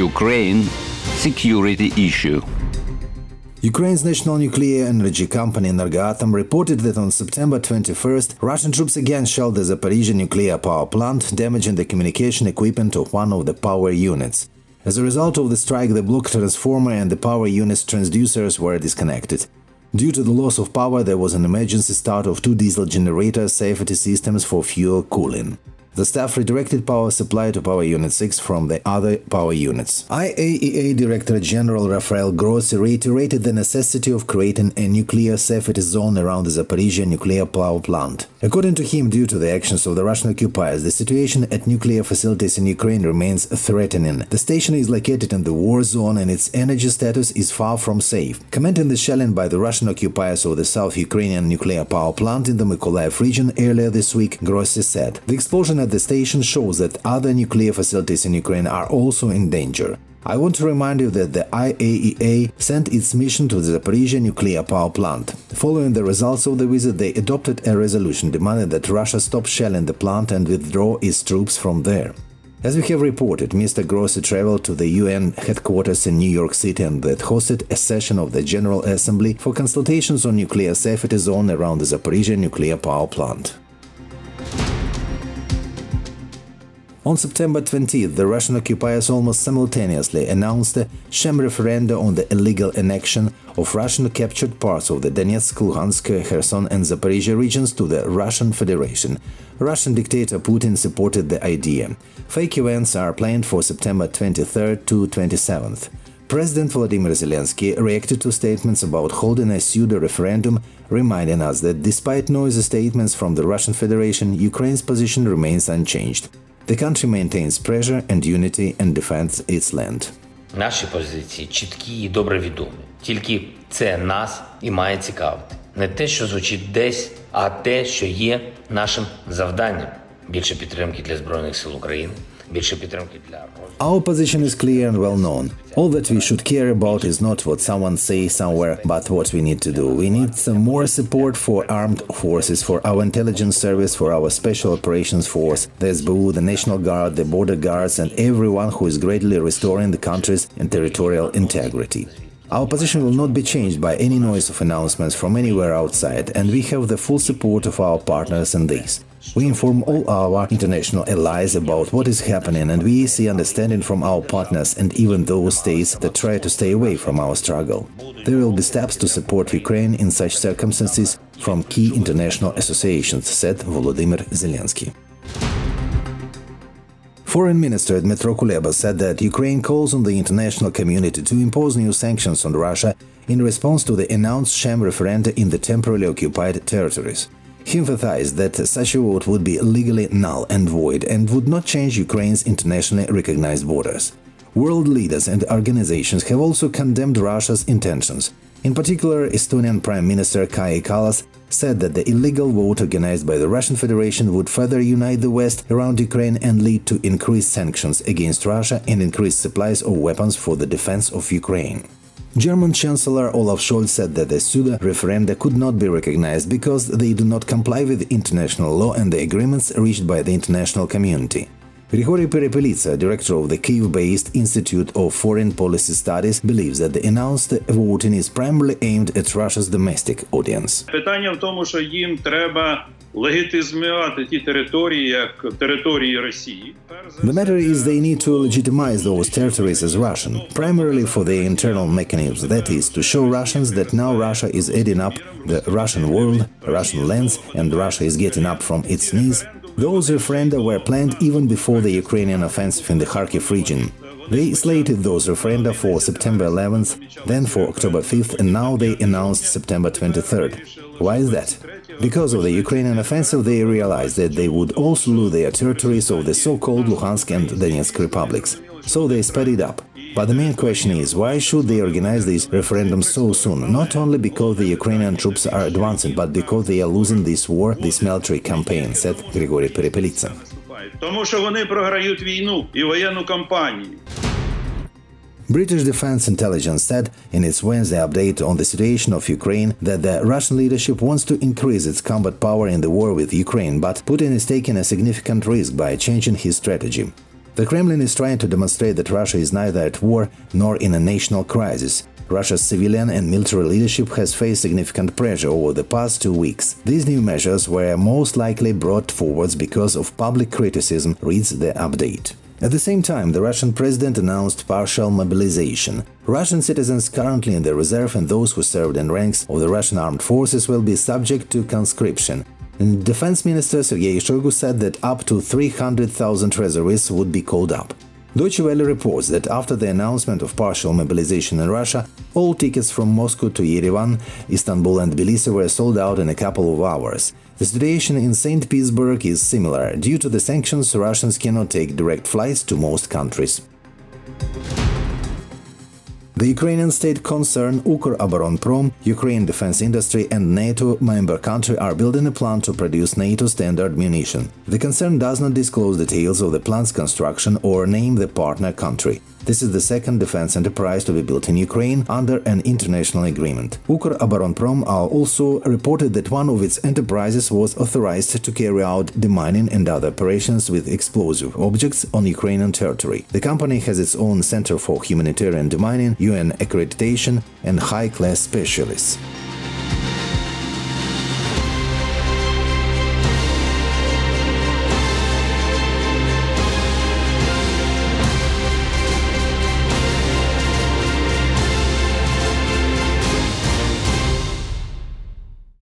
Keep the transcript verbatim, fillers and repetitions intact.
Ukraine security issue. Ukraine's national nuclear energy company Energoatom reported that on September twenty-first, Russian troops again shelled the Zaporizhzhia nuclear power plant, damaging the communication equipment of one of the power units. As a result of the strike, the block transformer and the power unit's transducers were disconnected. Due to the loss of power, there was an emergency start of two diesel generator safety systems for fuel cooling. The staff redirected power supply to Power Unit six from the other power units. I A E A Director General Rafael Grossi reiterated the necessity of creating a nuclear safety zone around the Zaporizhzhia nuclear power plant. According to him, due to the actions of the Russian occupiers, the situation at nuclear facilities in Ukraine remains threatening. The station is located in the war zone and its energy status is far from safe. Commenting the shelling by the Russian occupiers of the South Ukrainian nuclear power plant in the Mykolaiv region earlier this week, Grossi said, "The explosion at the station shows that other nuclear facilities in Ukraine are also in danger. I want to remind you that the I A E A sent its mission to the Zaporizhzhia nuclear power plant. Following the results of the visit, they adopted a resolution demanding that Russia stop shelling the plant and withdraw its troops from there." As we have reported, Mister Grossi traveled to the U N headquarters in New York City and that hosted a session of the General Assembly for consultations on nuclear safety zone around the Zaporizhzhia nuclear power plant. On September twentieth, the Russian occupiers almost simultaneously announced a sham referenda on the illegal annexion of Russian-captured parts of the Donetsk, Luhansk, Kherson and Zaporizhzhia regions to the Russian Federation. Russian dictator Putin supported the idea. Fake events are planned for September twenty-third to twenty-seventh. President Volodymyr Zelensky reacted to statements about holding a pseudo-referendum, reminding us that despite noisy statements from the Russian Federation, Ukraine's position remains unchanged. The country maintains pressure and unity and defends its land. Наші позиції чіткі і добре відомі. Тільки це нас і має цікавити. Не те, що звучить десь, а те, що є нашим завданням. Більше підтримки для Збройних сил України, більше підтримки для Our position is clear and well known. All that we should care about is not what someone says somewhere, but what we need to do. We need some more support for armed forces, for our intelligence service, for our special operations force, the S B U, the National Guard, the border guards, and everyone who is greatly restoring the country's and territorial integrity. Our position will not be changed by any noise of announcements from anywhere outside, and we have the full support of our partners in this. We inform all our international allies about what is happening, and we see understanding from our partners and even those states that try to stay away from our struggle. There will be steps to support Ukraine in such circumstances from key international associations, said Volodymyr Zelensky. Foreign Minister Dmytro Kuleba said that Ukraine calls on the international community to impose new sanctions on Russia in response to the announced sham referenda in the temporarily occupied territories. He emphasized that such a vote would be legally null and void and would not change Ukraine's internationally recognized borders. World leaders and organizations have also condemned Russia's intentions. In particular, Estonian Prime Minister Kaja Kallas said that the illegal vote organized by the Russian Federation would further unite the West around Ukraine and lead to increased sanctions against Russia and increased supplies of weapons for the defense of Ukraine. German Chancellor Olaf Scholz said that the pseudo-referenda could not be recognized because they do not comply with international law and the agreements reached by the international community. Grigory Perepelitsa, director of the Kyiv-based Institute of Foreign Policy Studies, believes that the announced voting is primarily aimed at Russia's domestic audience. Питання в тому, що їм треба легітимізувати ті території як території Росії. The matter is they need to legitimize those territories as Russian, primarily for their internal mechanisms, that is, to show Russians that now Russia is eating up the Russian world, Russian lands, and Russia is getting up from its knees. Those referenda were planned even before the Ukrainian offensive in the Kharkiv region. They slated those referenda for September eleventh, then for October fifth, and now they announced September twenty-third. Why is that? Because of the Ukrainian offensive, they realized that they would also lose their territories of the so-called Luhansk and Donetsk republics. So they sped it up. But the main question is, why should they organize these referendums so soon? Not only because the Ukrainian troops are advancing, but because they are losing this war, this military campaign, said Grigory Perepelitsa. Тому що вони програють війну і воєнну кампанію. British Defense Intelligence said in its Wednesday update on the situation of Ukraine that the Russian leadership wants to increase its combat power in the war with Ukraine, but Putin is taking a significant risk by changing his strategy. The Kremlin is trying to demonstrate that Russia is neither at war nor in a national crisis. Russia's civilian and military leadership has faced significant pressure over the past two weeks. These new measures were most likely brought forward because of public criticism, reads the update. At the same time, the Russian president announced partial mobilization. Russian citizens currently in the reserve and those who served in ranks of the Russian armed forces will be subject to conscription. And Defense Minister Sergei Shoigu said that up to three hundred thousand reservists would be called up. Deutsche Welle reports that after the announcement of partial mobilization in Russia, all tickets from Moscow to Yerevan, Istanbul and Tbilisi were sold out in a couple of hours. The situation in Saint Petersburg is similar. Due to the sanctions, Russians cannot take direct flights to most countries. The Ukrainian state concern Ukroboronprom, Ukraine defense industry and NATO member country are building a plant to produce NATO standard munition. The concern does not disclose details of the plant's construction or name the partner country. This is the second defense enterprise to be built in Ukraine under an international agreement. Ukroboronprom also reported that one of its enterprises was authorized to carry out demining and other operations with explosive objects on Ukrainian territory. The company has its own Center for Humanitarian Demining, U N accreditation and high-class specialists.